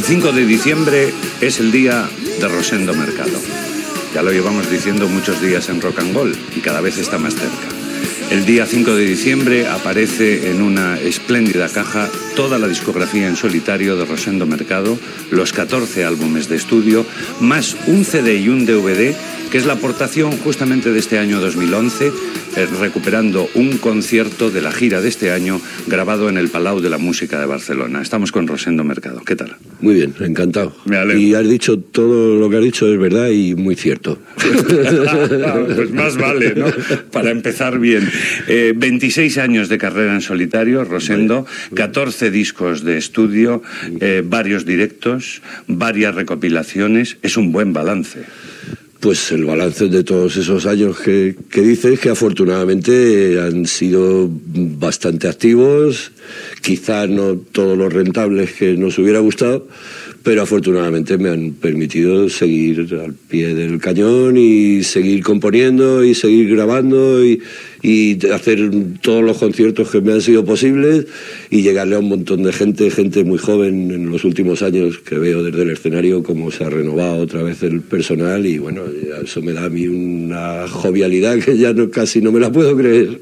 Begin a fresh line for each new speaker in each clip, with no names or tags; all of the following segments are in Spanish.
5 de diciembre es el día de Rosendo Mercado. Ya lo llevamos diciendo muchos días en Rock and Roll y cada vez está más cerca. El día 5 de diciembre aparece en una espléndida caja toda la discografía en solitario de Rosendo Mercado, los 14 álbumes de estudio, más un CD y un DVD, que es la aportación justamente de este año 2011, recuperando un concierto de la gira de este año grabado en el Palau de la Música de Barcelona. Estamos con Rosendo Mercado. ¿Qué tal?
Muy bien, encantado.
Me alegro.
Y has dicho, todo lo que has dicho es verdad y muy cierto.
Pues más vale, ¿no? Para empezar bien. 26 años de carrera en solitario, Rosendo, 14 discos de estudio, varios directos, varias recopilaciones. Es un buen balance.
Pues el balance de todos esos años que dices, que afortunadamente han sido bastante activos, quizá no todos los rentables que nos hubiera gustado, pero afortunadamente me han permitido seguir al pie del cañón y seguir componiendo y seguir grabando y hacer todos los conciertos que me han sido posibles y llegarle a un montón de gente muy joven en los últimos años, que veo desde el escenario cómo se ha renovado otra vez el personal y bueno, eso me da a mí una jovialidad que ya casi no me la puedo creer.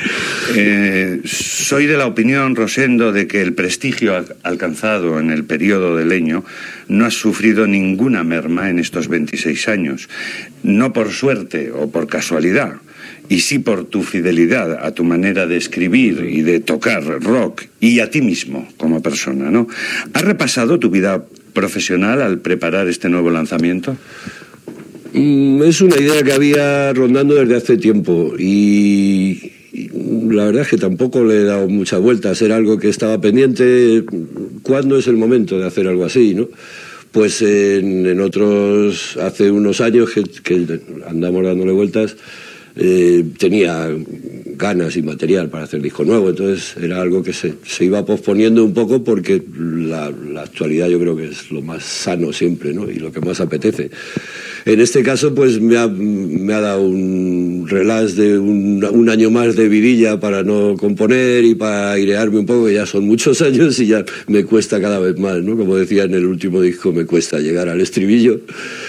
Soy de la opinión, Rosendo, de que el prestigio alcanzado en el periodo de Leño no ha sufrido ninguna merma en estos 26 años, no por suerte o por casualidad, y sí por tu fidelidad a tu manera de escribir y de tocar rock y a ti mismo como persona, ¿no? ¿Has repasado tu vida profesional al preparar este nuevo lanzamiento?
Es una idea que había rondando desde hace tiempo y la verdad es que tampoco le he dado muchas vueltas. Era algo que estaba pendiente. ¿Cuándo es el momento de hacer algo así, no? Pues en otros, hace unos años que andamos dándole vueltas, tenía ganas y material para hacer disco nuevo, entonces era algo que se iba posponiendo un poco porque la actualidad yo creo que es lo más sano siempre, ¿no? Y lo que más apetece. En este caso pues me ha dado un relax de un año más de vidilla para no componer y para airearme un poco, que ya son muchos años y ya me cuesta cada vez más, ¿no? Como decía en el último disco, me cuesta llegar al estribillo.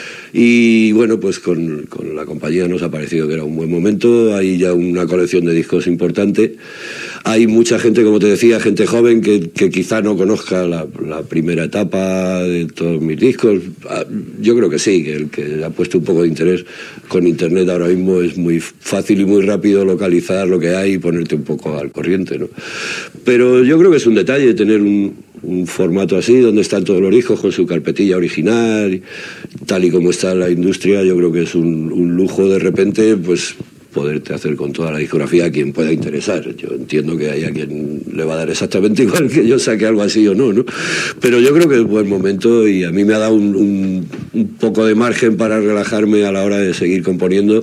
Y bueno, pues con la compañía nos ha parecido que era un buen momento. Hay ya una colección de discos importante. Hay mucha gente, como te decía, gente joven que quizá no conozca la primera etapa de todos mis discos. Yo creo que sí, que el que ha puesto un poco de interés con internet ahora mismo es muy fácil y muy rápido localizar lo que hay y ponerte un poco al corriente, ¿no? Pero yo creo que es un detalle tener un formato así, donde están todos los discos con su carpetilla original, tal y como está la industria. Yo creo que es un lujo de repente, pues poderte hacer con toda la discografía a quien pueda interesar. Yo entiendo que hay a quien le va a dar exactamente igual que yo saque algo así o no, ¿no? Pero yo creo que es buen momento y a mí me ha dado un poco de margen para relajarme a la hora de seguir componiendo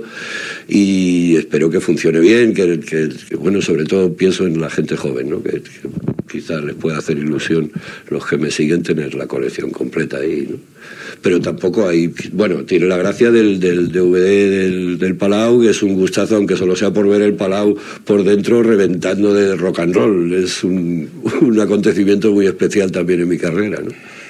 y espero que funcione bien, que bueno, sobre todo pienso en la gente joven, ¿no? Que quizás les pueda hacer ilusión los que me siguen tener la colección completa ahí, ¿no? Pero tampoco hay... Bueno, tiene la gracia del DVD del Palau, que es un gustazo, aunque solo sea por ver el Palau por dentro reventando de rock and roll. Es un acontecimiento muy especial también en mi carrera, ¿no?